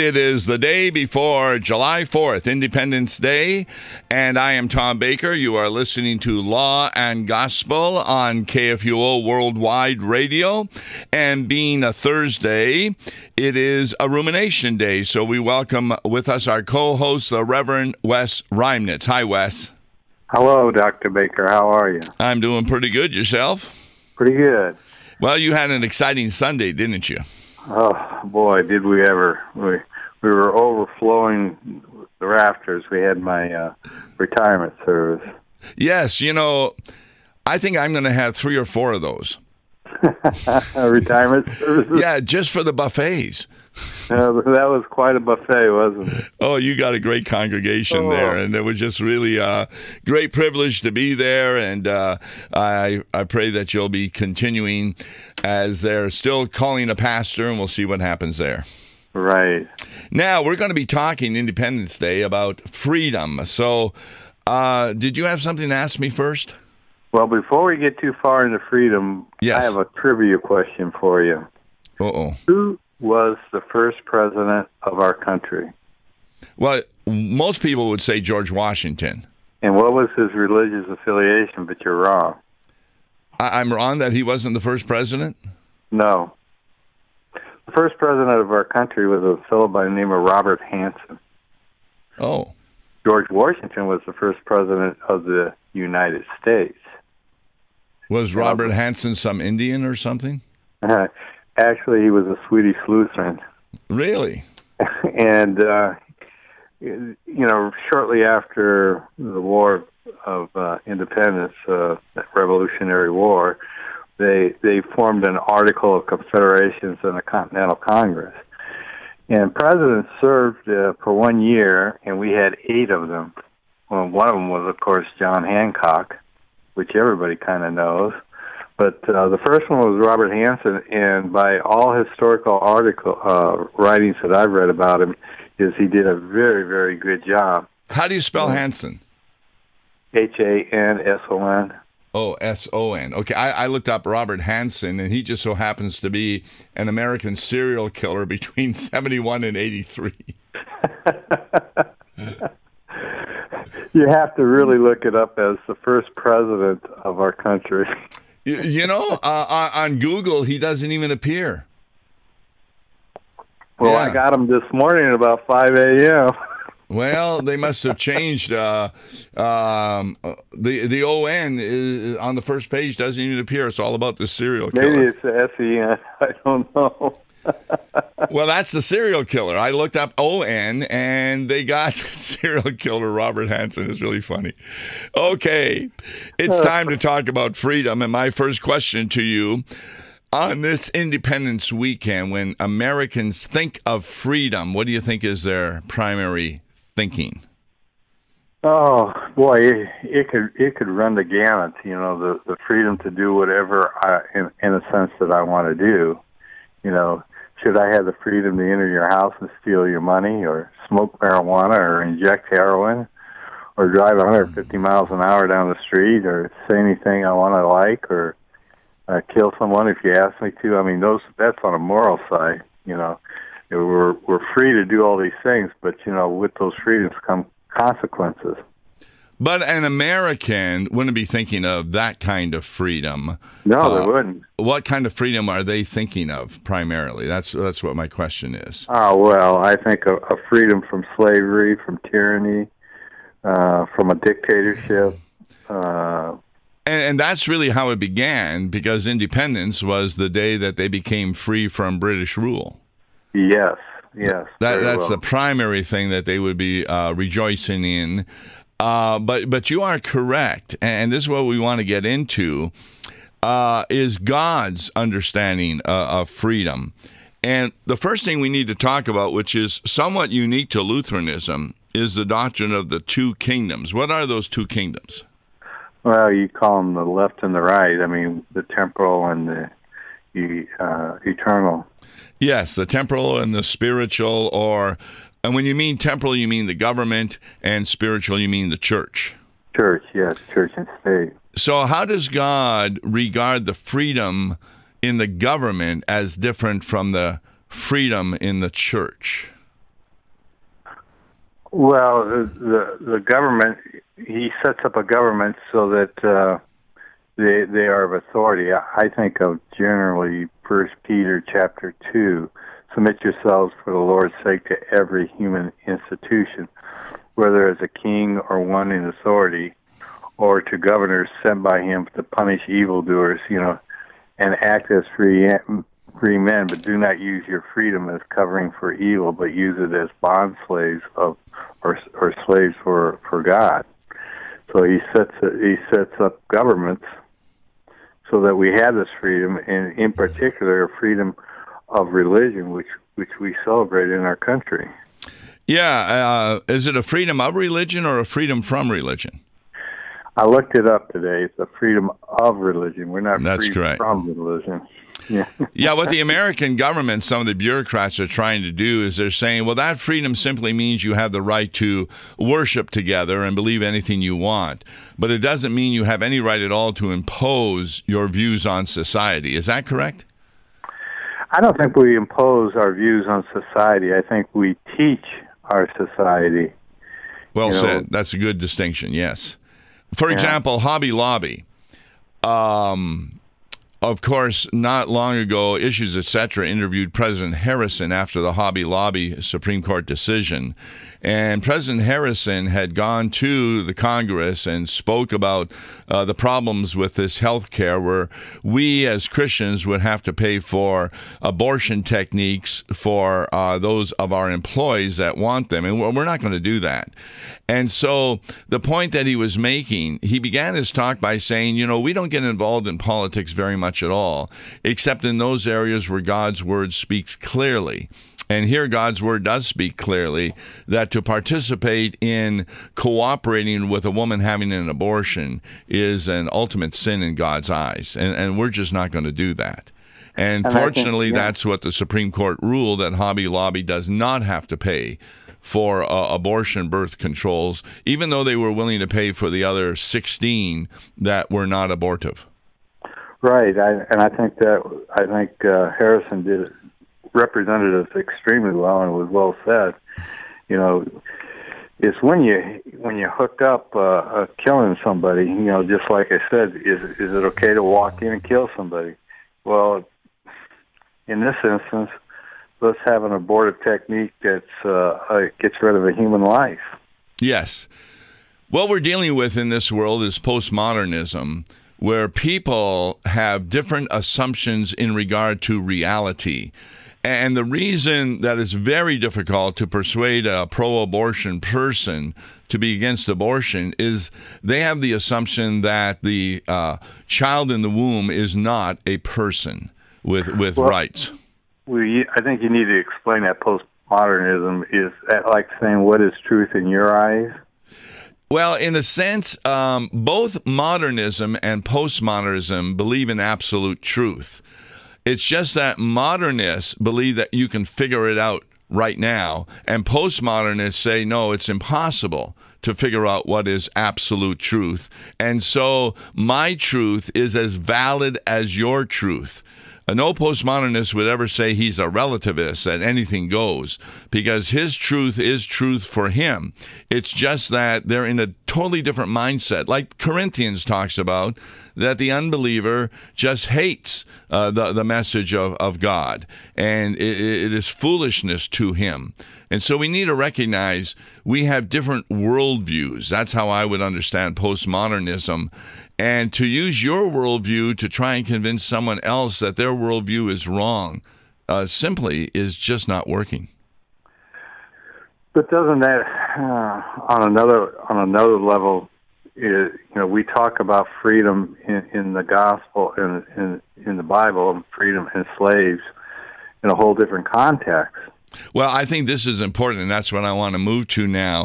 it is the day before July 4th, Independence Day, and I am Tom Baker. You are listening to Law and Gospel on KFUO Worldwide Radio, and being a Thursday, it is a Rumination Day, so we welcome with us our co-host, the Reverend Wes Reimnitz. Hi, Wes. Hello, Dr. Baker. How are you? I'm doing pretty good. Yourself? Pretty good. Well, you had an exciting Sunday, didn't you? Oh, boy, did we ever. We were overflowing the rafters. We had my retirement service. Yes, you know, I think I'm going to have 3 or 4 of those. Retirement services? Yeah, just for the buffets. That was quite a buffet, wasn't it? Oh, you got a great congregation there, and it was just really a great privilege to be there, and I pray that you'll be continuing as they're still calling a pastor, and we'll see what happens there. Right. Now, we're going to be talking Independence Day about freedom. So, did you have something to ask me first? Well, before we get too far into freedom, yes. I have a trivia question for you. Uh-oh. Who was the first president of our country? Well, most people would say George Washington. And what was his religious affiliation? But you're wrong. I'm wrong that he wasn't the first president? No. The first president of our country was a fellow by the name of Robert Hanson. Oh. George Washington was the first president of the United States. Was Robert Hanson some Indian or something? Actually, he was a Swedish Lutheran. Really? And, shortly after the War of Independence, the Revolutionary War, they formed an Article of Confederations and a Continental Congress. And presidents served for 1 year, and we had 8 of them. Well, one of them was, of course, John Hancock, which everybody kind of knows. But the first one was Robert Hanson, and by all historical writings that I've read about him, he did a very, very good job. How do you spell Hanson? Hanson. Oh, S-O-N. Okay, I looked up Robert Hanson, and he just so happens to be an American serial killer between 71 and 83. You have to really look it up as the first president of our country. On Google, he doesn't even appear. Well, yeah. I got him this morning at about 5 a.m. Well, they must have changed. The O-N is, on the first page doesn't even appear. It's all about the serial killer. Maybe it's the S-E-N. I don't know. Well, that's the serial killer. I looked up O-N, and they got serial killer Robert Hanson. It's really funny. Okay, it's time to talk about freedom. And my first question to you, on this Independence weekend, when Americans think of freedom, what do you think is their primary thinking? Oh, boy, it could run the gamut, the freedom to do whatever, in a sense, that I want to do. Should I have the freedom to enter your house and steal your money, or smoke marijuana, or inject heroin, or drive 150 miles an hour down the street, or say anything I want to like, or kill someone if you ask me to? I mean, that's on a moral side. We're free to do all these things, but with those freedoms come consequences. But an American wouldn't be thinking of that kind of freedom. No, they wouldn't. What kind of freedom are they thinking of primarily? That's what my question is. Oh, well, I think of freedom from slavery, from tyranny, from a dictatorship. And that's really how it began, because independence was the day that they became free from British rule. Yes. That's the primary thing that they would be rejoicing in. But you are correct, and this is what we want to get into, is God's understanding of freedom. And the first thing we need to talk about, which is somewhat unique to Lutheranism, is the doctrine of the 2 kingdoms. What are those 2 kingdoms? Well, you call them the left and the right. I mean, the temporal and the eternal. Yes, the temporal and the spiritual, and when you mean temporal, you mean the government, and spiritual, you mean the church. Church, yes, church and state. So how does God regard the freedom in the government as different from the freedom in the church? Well, the government, he sets up a government so that they are of authority. I think of generally First Peter chapter 2, submit yourselves for the Lord's sake to every human institution, whether as a king or one in authority, or to governors sent by him to punish evildoers, and act as free men, but do not use your freedom as covering for evil, but use it as bond slaves or slaves for God. So he sets up governments so that we have this freedom, and in particular, freedom of religion, which we celebrate in our country. Yeah, is it a freedom of religion or a freedom from religion? I looked it up today. It's a freedom of religion. We're not free correct. from religion. Yeah. Yeah, what the American government, some of the bureaucrats are trying to do is they're saying, well, that freedom simply means you have the right to worship together and believe anything you want. But it doesn't mean you have any right at all to impose your views on society. Is that correct? I don't think we impose our views on society. I think we teach our society. Well said. That's a good distinction, yes. For example, Hobby Lobby. Of course, not long ago, Issues, Etc. interviewed President Harrison after the Hobby Lobby Supreme Court decision. And President Harrison had gone to the Congress and spoke about the problems with this health care, where we as Christians would have to pay for abortion techniques for those of our employees that want them. And we're not going to do that. And so the point that he was making, he began his talk by saying, we don't get involved in politics very much at all, except in those areas where God's word speaks clearly. And here God's word does speak clearly that to participate in cooperating with a woman having an abortion is an ultimate sin in God's eyes. And we're just not going to do that. And fortunately, that's what the Supreme Court ruled, that Hobby Lobby does not have to pay for abortion birth controls, even though they were willing to pay for the other 16 that were not abortive. Right, I think Harrison represented us extremely well, and it was well said. It's when you hook up killing somebody. Just like I said, is it okay to walk in and kill somebody? Well, in this instance, let's have an abortive technique that gets rid of a human life. Yes. What we're dealing with in this world is postmodernism, where people have different assumptions in regard to reality. And the reason that it's very difficult to persuade a pro-abortion person to be against abortion is they have the assumption that the child in the womb is not a person with rights. I think you need to explain that postmodernism. Is that like saying, what is truth in your eyes? Well, in a sense, both modernism and postmodernism believe in absolute truth. It's just that modernists believe that you can figure it out right now, and postmodernists say, no, it's impossible to figure out what is absolute truth. And so my truth is as valid as your truth. No postmodernist would ever say he's a relativist, that anything goes, because his truth is truth for him. It's just that they're in a totally different mindset. Like Corinthians talks about, that the unbeliever just hates the message of God, and it is foolishness to him. And so we need to recognize we have different worldviews. That's how I would understand postmodernism. And to use your worldview to try and convince someone else that their worldview is wrong simply is just not working. But doesn't that, on another level, we talk about freedom in the gospel, in the Bible, and freedom in slaves in a whole different context. Well, I think this is important, and that's what I want to move to now.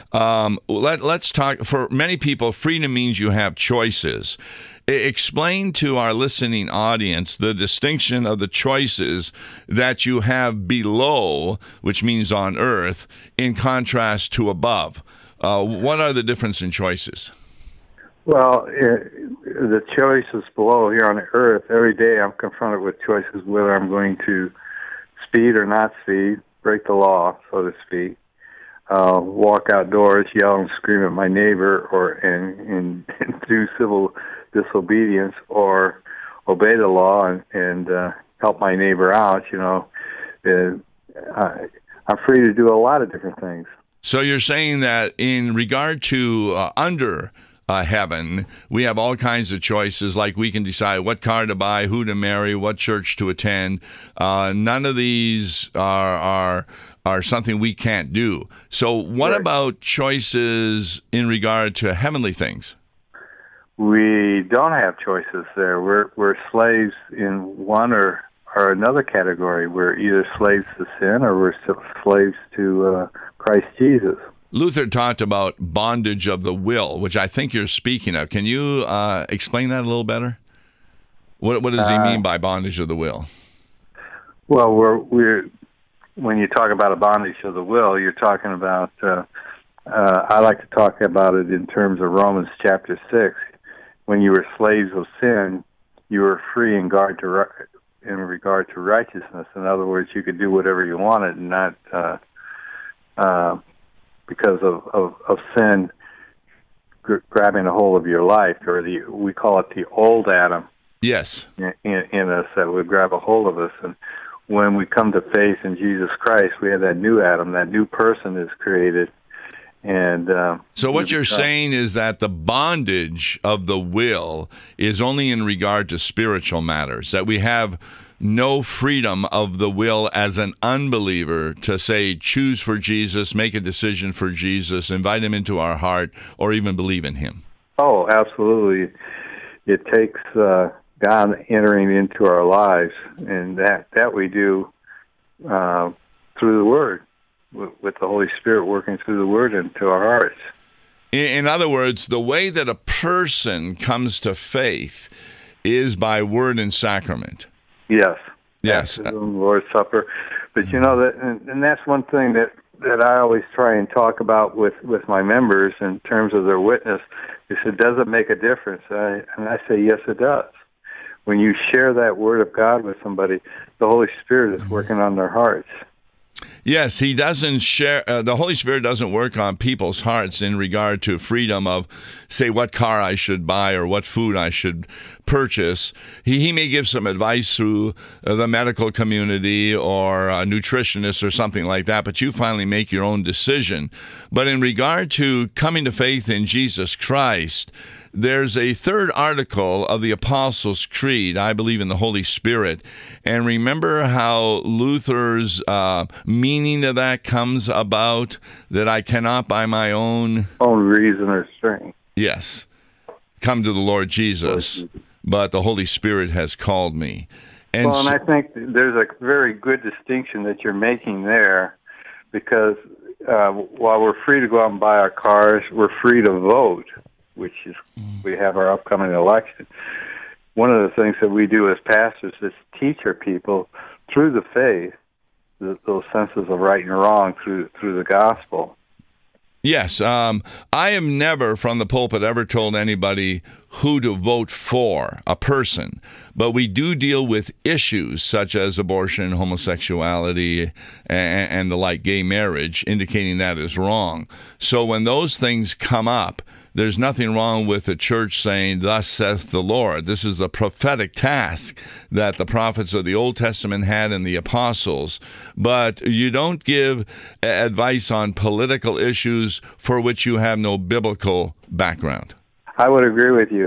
Let's talk. For many people, freedom means you have choices. Explain to our listening audience the distinction of the choices that you have below, which means on earth, in contrast to above. What are the difference in choices? Well, the choices below here on earth, every day I'm confronted with choices whether I'm going to speed or not speed, break the law, so to speak. walk outdoors, yell and scream at my neighbor, and do civil disobedience, or obey the law and help my neighbor out. I'm free to do a lot of different things. So you're saying that in regard to under heaven, we have all kinds of choices, like we can decide what car to buy, who to marry, what church to attend. None of these are something we can't do. So what Right. about choices in regard to heavenly things? We don't have choices there. We're slaves in one or another category. We're either slaves to sin or we're slaves to Christ Jesus. Luther talked about bondage of the will, which I think you're speaking of. Can you explain that a little better? What does he mean by bondage of the will? Well, we're when you talk about a bondage of the will, you're talking about. I like to talk about it in terms of Romans chapter 6. When you were slaves of sin, you were free in regard to righteousness. In other words, you could do whatever you wanted, and not because of sin grabbing a hold of your life, or we call it the old Adam. Yes. In us that would grab a hold of us. And when we come to faith in Jesus Christ, we have that new Adam, that new person is created. And so what you're saying is that the bondage of the will is only in regard to spiritual matters, that we have no freedom of the will as an unbeliever to say, choose for Jesus, make a decision for Jesus, invite him into our heart, or even believe in him. Oh, absolutely. It takes God entering into our lives, and that we do through the Word, with the Holy Spirit working through the Word into our hearts. In other words, the way that a person comes to faith is by word and sacrament. Yes. Yes. Baptism, Lord's Supper. But and that's one thing that I always try and talk about with my members in terms of their witness. Is it does it make a difference? And I say, yes, it does. When you share that Word of God with somebody, the Holy Spirit is working on their hearts. Yes, he doesn't share. The Holy Spirit doesn't work on people's hearts in regard to freedom of, say, what car I should buy or what food I should purchase. He may give some advice through the medical community or a nutritionist or something like that, but you finally make your own decision. But in regard to coming to faith in Jesus Christ, there's a third article of the Apostles' Creed, I believe in the Holy Spirit. And remember how Luther's meaning of that comes about, that I cannot by my own reason or strength. Yes. Come to the Lord Jesus, but the Holy Spirit has called me. And I think there's a very good distinction that you're making there, because while we're free to go out and buy our cars, we're free to vote, which is, we have our upcoming election. One of the things that we do as pastors is teach our people through the faith those senses of right and wrong through the gospel. Yes, I have never from the pulpit ever told anybody who to vote for, a person, but we do deal with issues such as abortion, homosexuality, and the like, gay marriage, indicating that is wrong. So when those things come up, there's nothing wrong with the church saying, thus saith the Lord. This is the prophetic task that the prophets of the Old Testament had and the apostles. But you don't give advice on political issues for which you have no biblical background. I would agree with you.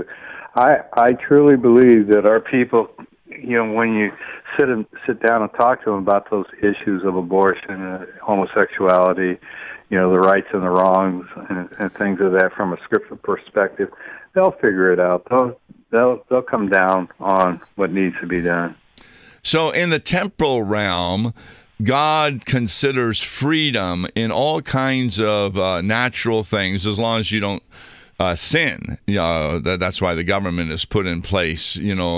I truly believe that our people, when you sit down and talk to them about those issues of abortion, homosexuality, the rights and the wrongs and things of that from a scriptural perspective, they'll figure it out. They'll come down on what needs to be done. So in the temporal realm, God considers freedom in all kinds of natural things, as long as you don't sin. That's why the government is put in place.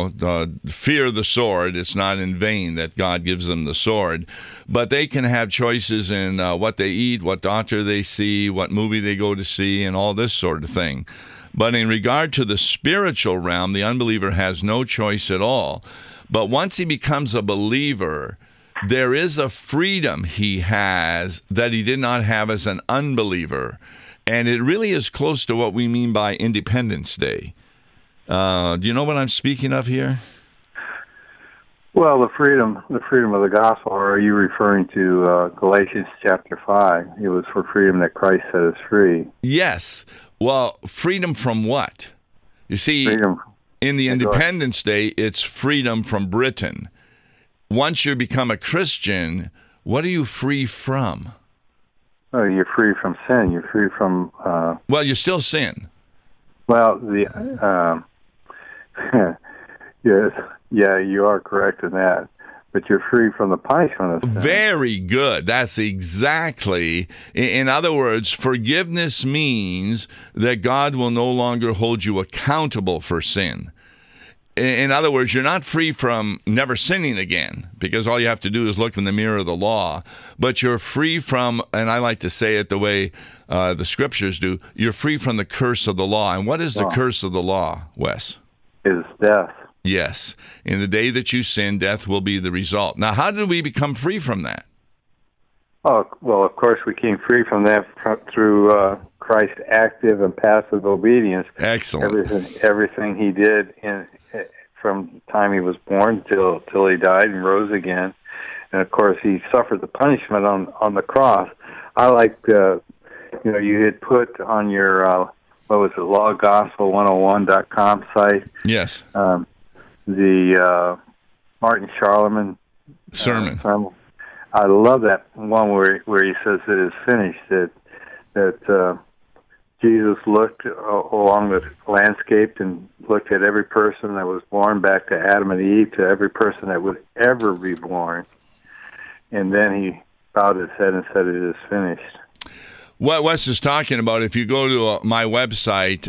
Fear the sword. It's not in vain that God gives them the sword. But they can have choices in what they eat, what doctor they see, what movie they go to see, and all this sort of thing. But in regard to the spiritual realm, the unbeliever has no choice at all. But once he becomes a believer, there is a freedom he has that he did not have as an unbeliever. And it really is close to what we mean by Independence Day. Do you know what I'm speaking of here? Well, the freedom of the gospel, or are you referring to Galatians chapter 5? It was for freedom that Christ set us free. Yes. Well, freedom from what? You see, Freedom. in the Independence Day, it's freedom from Britain. Once you become a Christian, what are you free from? Oh, you're free from sin. You're free from... Well, you still sin. Well, yes, yeah, you are correct in that. But you're free from the punishment of sin. Very good. That's exactly. In other words, forgiveness means that God will no longer hold you accountable for sin. In other words, you're not free from never sinning again, because all you have to do is look in the mirror of the law. But you're free from, and I like to say it the way the scriptures do, you're free from the curse of the law. And what is the curse of the law, Wes? Is death. Yes. In the day that you sin, death will be the result. Now, how did we become free from that? Oh, well, of course, we came free from that through Christ's active and passive obedience. Excellent. Everything he did from the time he was born till he died and rose again. And, of course, he suffered the punishment on the cross. I like, you had put on your, lawgospel101.com site. Yes. The Martin Charlemagne sermon. I love that one where he says it is finished. That Jesus looked along the landscape and looked at every person that was born, back to Adam and Eve, to every person that would ever be born, and then he bowed his head and said, "It is finished." What Wes is talking about, if you go to my website,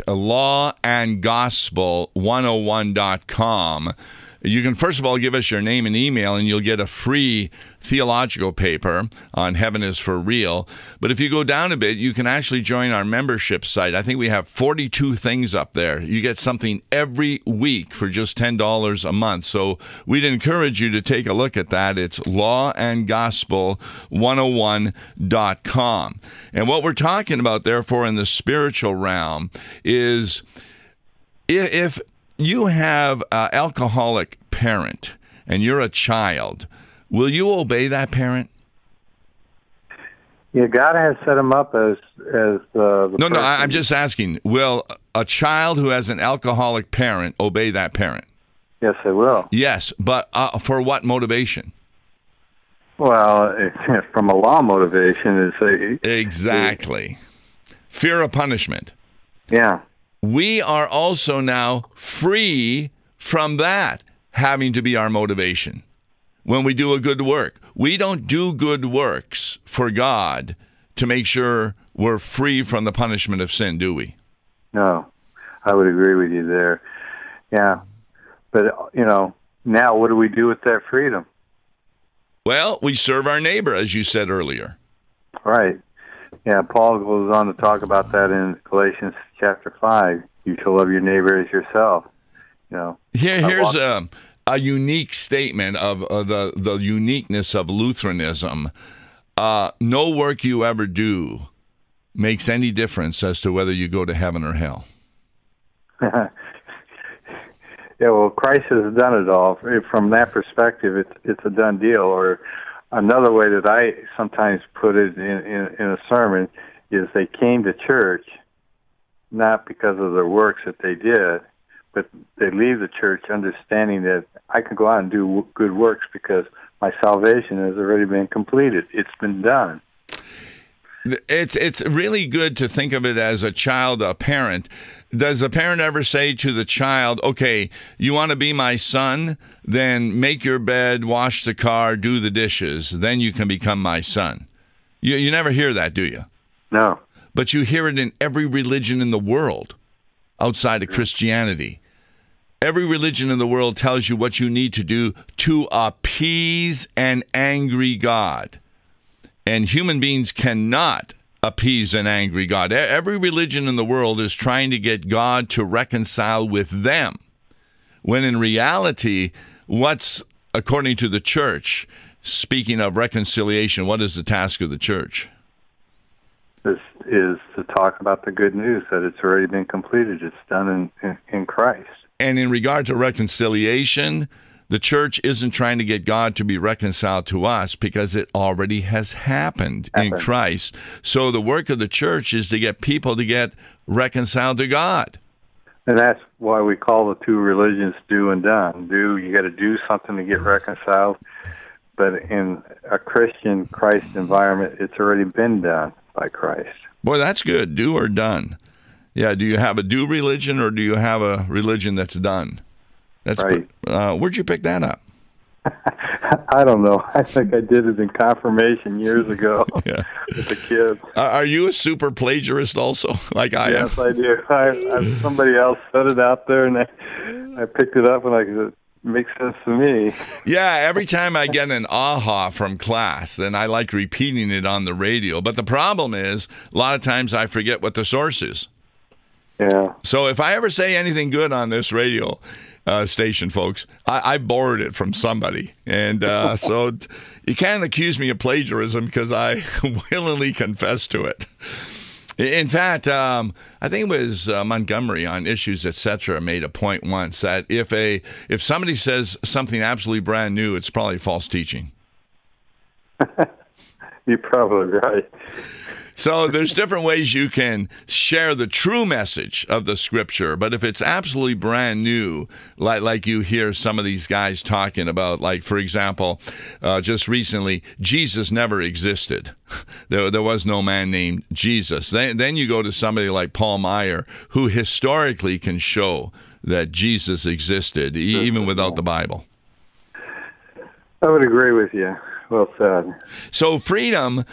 lawandgospel101.com, you can first of all give us your name and email, and you'll get a free theological paper on Heaven is for Real. But if you go down a bit, you can actually join our membership site. I think we have 42 things up there. You get something every week for just $10 a month. So we'd encourage you to take a look at that. It's lawandgospel101.com. And what we're talking about, therefore, in the spiritual realm is if you have an alcoholic parent and you're a child, will you obey that parent? Yeah, God has set him up as the No, I'm just asking, will a child who has an alcoholic parent obey that parent? Yes, it will. Yes, but for what motivation? Well, from a law motivation. Exactly. Fear of punishment. Yeah. We are also now free from that having to be our motivation. When we do a good work, we don't do good works for God to make sure we're free from the punishment of sin, do we? No, I would agree with you there. Yeah. But, now what do we do with that freedom? Well, we serve our neighbor, as you said earlier. Right. Yeah, Paul goes on to talk about that in Galatians chapter 5. You shall love your neighbor as yourself. Here's a unique statement of the uniqueness of Lutheranism. No work you ever do makes any difference as to whether you go to heaven or hell. Yeah, well, Christ has done it all. From that perspective, it's a done deal. Or another way that I sometimes put it in a sermon is they came to church not because of their works that they did, but they leave the church understanding that I can go out and do good works because my salvation has already been completed. It's been done. It's really good to think of it as a child, a parent. Does a parent ever say to the child, okay, you want to be my son? Then make your bed, wash the car, do the dishes. Then you can become my son. You never hear that, do you? No. But you hear it in every religion in the world outside of Christianity. Every religion in the world tells you what you need to do to appease an angry God. And human beings cannot appease an angry God. Every religion in the world is trying to get God to reconcile with them, when in reality, what's, according to the church, speaking of reconciliation, what is the task of the church? This is to talk about the good news that it's already been completed. It's done in Christ. And in regard to reconciliation, the church isn't trying to get God to be reconciled to us because it already has happened in Christ. So the work of the church is to get people to get reconciled to God. And that's why we call the two religions do and done. Do, you got to do something to get reconciled. But in a Christian Christ environment, it's already been done by Christ. Boy, that's good. Do or done. Yeah, do you have a do religion or do you have a religion that's done? That's right. Where'd you pick that up? I don't know. I think I did it in confirmation years ago with the kids. Are you a super plagiarist also, like I am? Yes, I do. Somebody else said it out there, and I picked it up, and it makes sense to me. Yeah, every time I get an aha from class, then I like repeating it on the radio. But the problem is, a lot of times I forget what the source is. Yeah. So if I ever say anything good on this radio station, folks, I borrowed it from somebody. And so you can't accuse me of plagiarism because I willingly confess to it. In fact, I think it was Montgomery on Issues, Etc. made a point once that if somebody says something absolutely brand new, it's probably false teaching. You're probably right. So there's different ways you can share the true message of the Scripture, but if it's absolutely brand new, like you hear some of these guys talking about, like, for example, just recently, Jesus never existed. There was no man named Jesus. Then you go to somebody like Paul Meyer, who historically can show that Jesus existed, even without the Bible. I would agree with you. Well said. So freedom...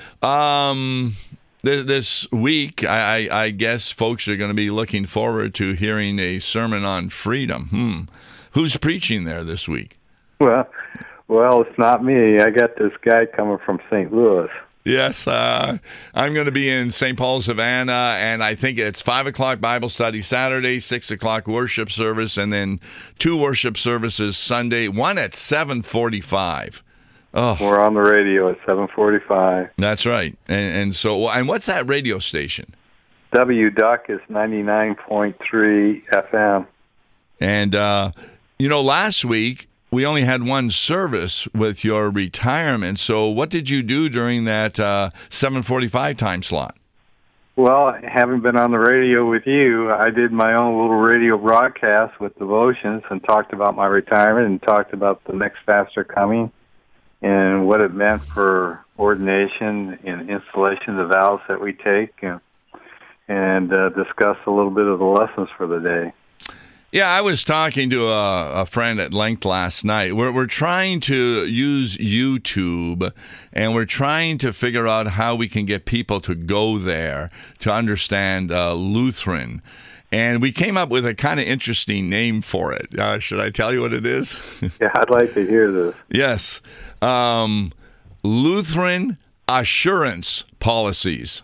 This week, I guess folks are going to be looking forward to hearing a sermon on freedom. Who's preaching there this week? Well, it's not me. I got this guy coming from St. Louis. Yes, I'm going to be in St. Paul, Savannah, and I think it's 5 o'clock Bible study Saturday, 6 o'clock worship service, and then 2 worship services Sunday, one at 7:45. Oh. We're on the radio at 7:45. That's right. And what's that radio station? WDUC is 99.3 FM. And, last week we only had one service with your retirement. So what did you do during that 7:45 time slot? Well, having been on the radio with you, I did my own little radio broadcast with devotions and talked about my retirement and talked about the next pastor coming and what it meant for ordination and installation of the vows that we take, and discuss a little bit of the lessons for the day. Yeah, I was talking to a friend at length last night. We're trying to use YouTube, and we're trying to figure out how we can get people to go there to understand Lutheran. And we came up with a kind of interesting name for it. Should I tell you what it is? Yeah, I'd like to hear this. Yes. Lutheran Assurance Policies.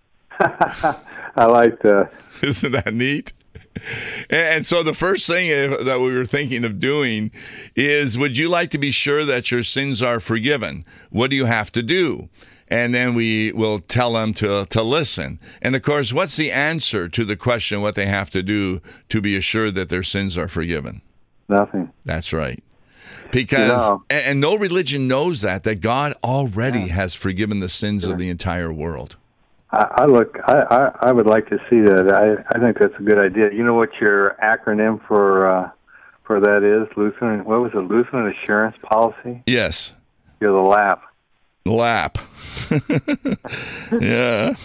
I like that. Isn't that neat? And so the first thing that we were thinking of doing is, would you like to be sure that your sins are forgiven? What do you have to do? And then we will tell them to listen. And, of course, what's the answer to the question what they have to do to be assured that their sins are forgiven? Nothing. That's right. Because, and no religion knows that God already has forgiven the sins of the entire world. I would like to see that. I think that's a good idea. You know what your acronym for that is? Lutheran. What was it? Lutheran Assurance Policy. Yes. You're the LAP. LAP. Yeah.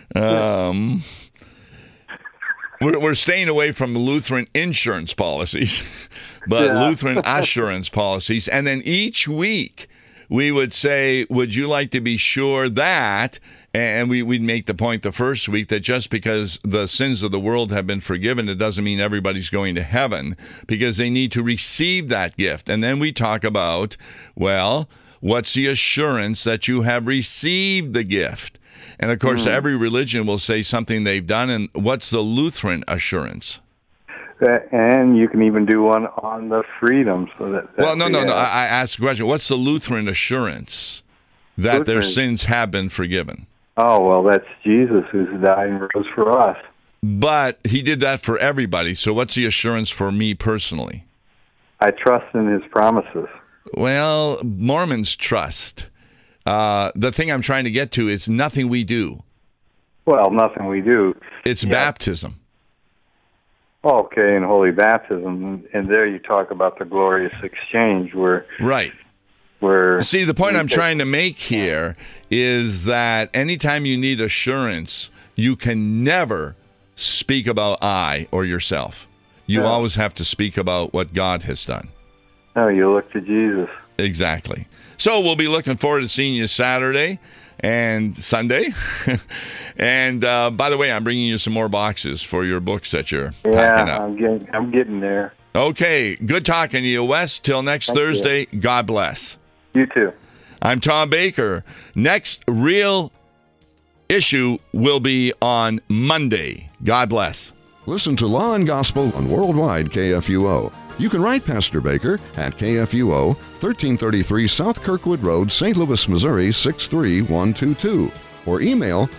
We're staying away from Lutheran insurance policies, but Lutheran assurance policies. And then each week we would say, would you like to be sure that, and we'd make the point the first week that just because the sins of the world have been forgiven, it doesn't mean everybody's going to heaven, because they need to receive that gift. And then we talk about, well, what's the assurance that you have received the gift? And, of course, every religion will say something they've done. And what's the Lutheran assurance? And you can even do one on the freedom. So that well, no. I asked a question. What's the Lutheran assurance that their sins have been forgiven? Oh, well, that's Jesus who's died and rose for us. But he did that for everybody. So what's the assurance for me personally? I trust in his promises. Well, Mormons trust. The thing I'm trying to get to is nothing we do. Well, nothing we do. It's baptism. Okay, and holy baptism, and there you talk about the glorious exchange where... Right. Where see, the point I'm trying to make here is that anytime you need assurance, you can never speak about I or yourself. You always have to speak about what God has done. No, you look to Jesus. Exactly. So we'll be looking forward to seeing you Saturday and Sunday. And by the way, I'm bringing you some more boxes for your books that you're packing up. I'm getting there. Okay, good talking to you, Wes. Till next Thursday, God bless. You too. I'm Tom Baker. Next Real Issue will be on Monday. God bless. Listen to Law and Gospel on Worldwide KFUO. You can write Pastor Baker at KFUO, 1333 South Kirkwood Road, St. Louis, Missouri, 63122. Or email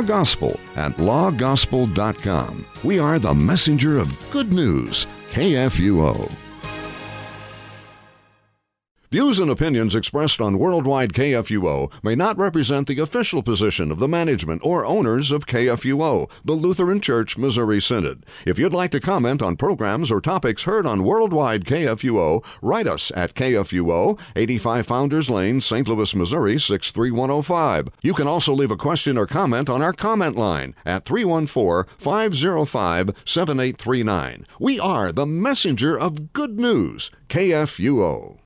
lawgospel@lawgospel.com. We are the messenger of good news, KFUO. Views and opinions expressed on Worldwide KFUO may not represent the official position of the management or owners of KFUO, the Lutheran Church Missouri Synod. If you'd like to comment on programs or topics heard on Worldwide KFUO, write us at KFUO, 85 Founders Lane, St. Louis, Missouri, 63105. You can also leave a question or comment on our comment line at 314-505-7839. We are the messenger of good news, KFUO.